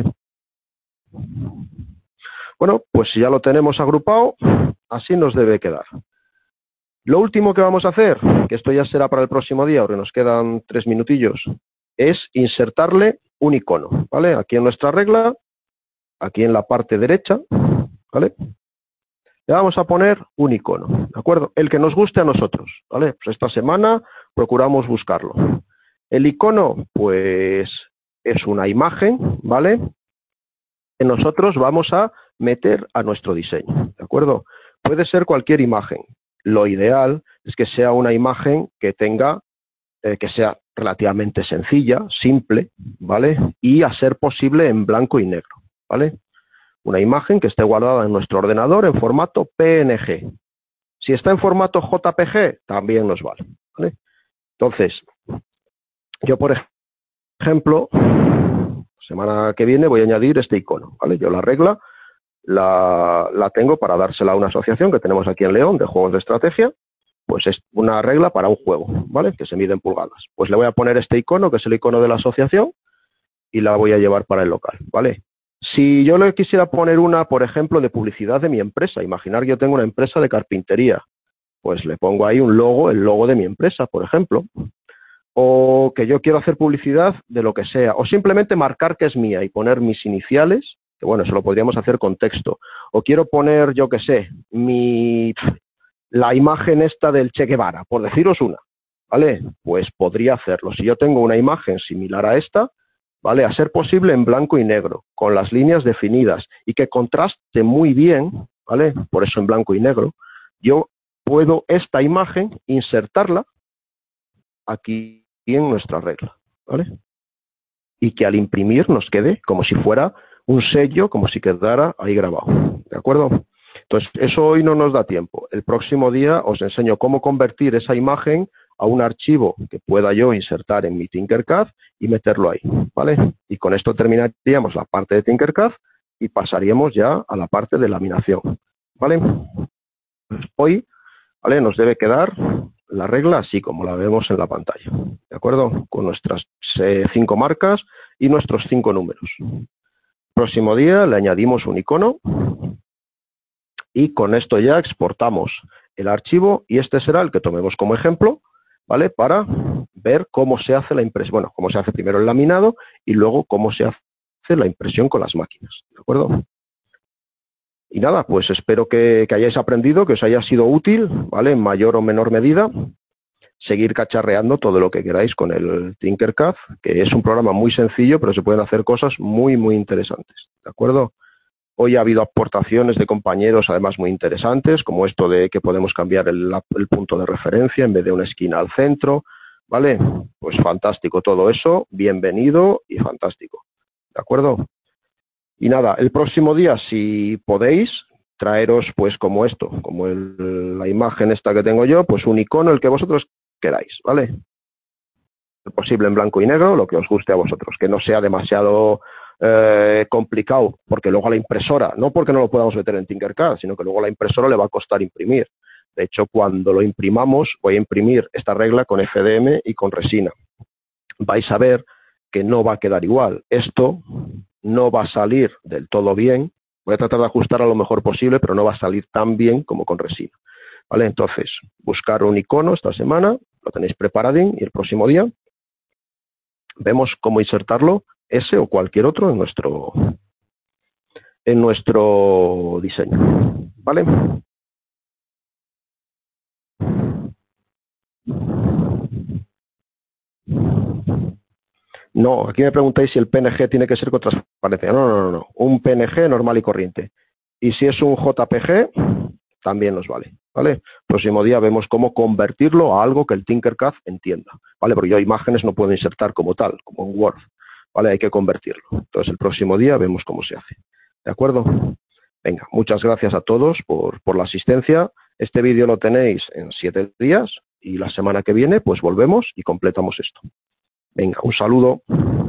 Bueno, pues si ya lo tenemos agrupado, así nos debe quedar. Lo último que vamos a hacer, que esto ya será para el próximo día, porque nos quedan 3 minutillos, es insertarle un icono, ¿vale? Aquí en nuestra regla, aquí en la parte derecha, ¿vale? Le vamos a poner un icono, ¿de acuerdo? El que nos guste a nosotros, ¿vale? Pues esta semana procuramos buscarlo. El icono, pues, es una imagen, ¿vale? Que nosotros vamos a meter a nuestro diseño, ¿de acuerdo? Puede ser cualquier imagen. Lo ideal es que sea una imagen que tenga, que sea relativamente sencilla, simple, ¿vale? Y a ser posible en blanco y negro, ¿vale? Una imagen que esté guardada en nuestro ordenador en formato PNG. Si está en formato JPG, también nos vale, ¿vale? Entonces, yo por ejemplo, semana que viene voy a añadir este icono, ¿vale? Yo la regla la tengo para dársela a una asociación que tenemos aquí en León de juegos de estrategia, pues es una regla para un juego, ¿vale? Que se mide en pulgadas. Pues le voy a poner este icono, que es el icono de la asociación, y la voy a llevar para el local, ¿vale? Si yo le quisiera poner una, por ejemplo, de publicidad de mi empresa, imaginar que yo tengo una empresa de carpintería, pues le pongo ahí un logo, el logo de mi empresa, por ejemplo. O que yo quiero hacer publicidad de lo que sea, o simplemente marcar que es mía y poner mis iniciales, que bueno, eso lo podríamos hacer con texto. O quiero poner, yo qué sé, la imagen esta del Che Guevara, por deciros una, ¿vale? Pues podría hacerlo. Si yo tengo una imagen similar a esta, ¿vale? A ser posible en blanco y negro, con las líneas definidas y que contraste muy bien, ¿vale? Por eso en blanco y negro, yo puedo esta imagen insertarla aquí en nuestra regla, ¿vale? Y que al imprimir nos quede como si fuera un sello, como si quedara ahí grabado, ¿de acuerdo? Entonces, eso hoy no nos da tiempo. El próximo día os enseño cómo convertir esa imagen a un archivo que pueda yo insertar en mi Tinkercad y meterlo ahí, ¿vale? Y con esto terminaríamos la parte de Tinkercad y pasaríamos ya a la parte de laminación, ¿vale? Hoy, ¿vale? Nos debe quedar la regla así como la vemos en la pantalla, ¿de acuerdo? Con nuestras 5 marcas y nuestros 5 números. Próximo día le añadimos un icono y con esto ya exportamos el archivo y este será el que tomemos como ejemplo, ¿vale? Para ver cómo se hace la impresión, bueno, cómo se hace primero el laminado y luego cómo se hace la impresión con las máquinas, ¿de acuerdo? Y nada, pues espero que hayáis aprendido, que os haya sido útil, ¿vale? En mayor o menor medida. Seguir cacharreando todo lo que queráis con el Tinkercad, que es un programa muy sencillo, pero se pueden hacer cosas muy, muy interesantes, ¿de acuerdo? Hoy ha habido aportaciones de compañeros, además, muy interesantes, como esto de que podemos cambiar el punto de referencia en vez de una esquina al centro, ¿vale? Pues fantástico todo eso, bienvenido y fantástico, ¿de acuerdo? Y nada, el próximo día, si podéis, traeros pues como esto, como la imagen esta que tengo yo, pues un icono, el que vosotros queráis, ¿vale? posible en blanco y negro, lo que os guste a vosotros, que no sea demasiado complicado, porque luego a la impresora, no porque no lo podamos meter en Tinkercad, sino que luego a la impresora le va a costar imprimir. De hecho, cuando lo imprimamos, voy a imprimir esta regla con FDM y con resina. Vais a ver que no va a quedar igual. Esto no va a salir del todo bien. Voy a tratar de ajustar a lo mejor posible, pero no va a salir tan bien como con resina. ¿Vale? Entonces, buscar un icono esta semana, lo tenéis preparadín, y el próximo día vemos cómo insertarlo, ese o cualquier otro, en nuestro diseño. ¿Vale? No, aquí me preguntáis si el PNG tiene que ser con transparencia. No. Un PNG normal y corriente. Y si es un JPG, también nos vale. ¿Vale? Próximo día vemos cómo convertirlo a algo que el Tinkercad entienda. ¿Vale? Porque yo imágenes no puedo insertar como tal, como en Word. ¿Vale? Hay que convertirlo. Entonces el próximo día vemos cómo se hace. ¿De acuerdo? Venga, muchas gracias a todos por la asistencia. Este vídeo lo tenéis en 7 días y la semana que viene pues volvemos y completamos esto. Venga, un saludo.